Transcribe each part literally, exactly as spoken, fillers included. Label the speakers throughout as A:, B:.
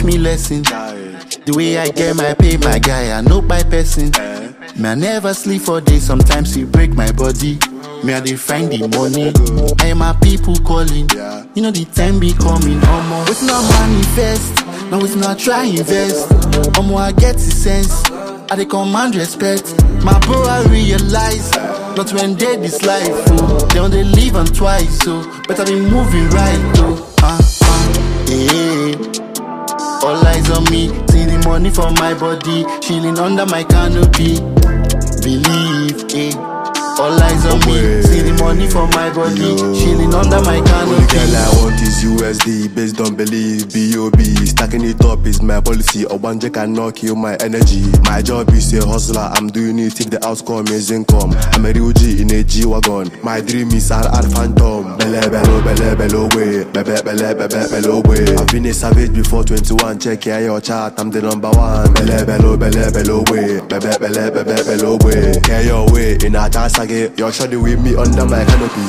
A: teach me lesson. The way I get my pay, my guy, I know by person. Me I never sleep for days, sometimes it break my body. Me I dey find the money, I am my people calling. You know the time be coming, omo. It's not manifest, now it's not try invest. Omo I get the sense, I dey command respect. My bro I realize, not when they this life, oh. They only live on twice, so better be moving right, oh. Uh, uh, yeah. All eyes on me, see the money for my body, chilling under my canopy. Believe, eh. All eyes on me, see the money for my body, chilling under my canopy.
B: Only girl I want is U S D, based on belief, B O B. Stacking it up is my policy, or one J cannot kill my energy. My job is a hustler, I'm doing it if the outcome is income. I'm a real G in a G-Wagon, my dream is R R Phantom. Bele belo, bele belo way, bele bele bele belo way. I've been a savage before twenty-one, check here your chart, I'm the number one. Bele belo, bele belo way, bele bele bele belo way. Care your way, in a task again, you're shawty with me under my canopy.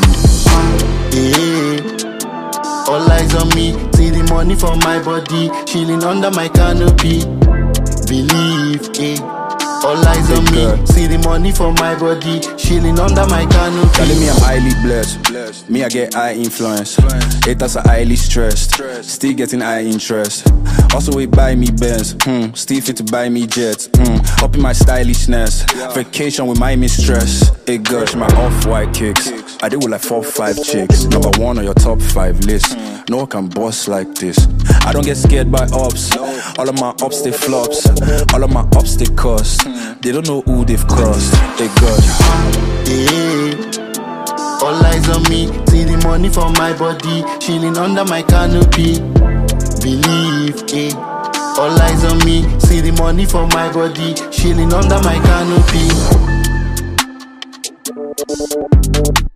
A: Yeah. All eyes on me, see the money for my body, chilling under my canopy. Believe, eh. All eyes on me, see the money for my body, chilling under my canopy.
C: Telling me I'm highly blessed, me I get high influence. Haters are highly stressed, still getting high interest. Also we buy me Benz, hmm. Still fit to buy me jets, hmm. Up in my stylishness, vacation with my mistress. Hey gosh, my off-white kicks, I deal with like four five chicks. Number one on your top five list, no one can boss like this. I don't get scared by ops, all of my ops they flops, all of my ops they cost. They don't know who they've crossed. Hey gosh,
A: yeah. All eyes on me, see the money for my body, chilling under my canopy. Believe, eh. All eyes on me, see the money for my body, chilling under my canopy.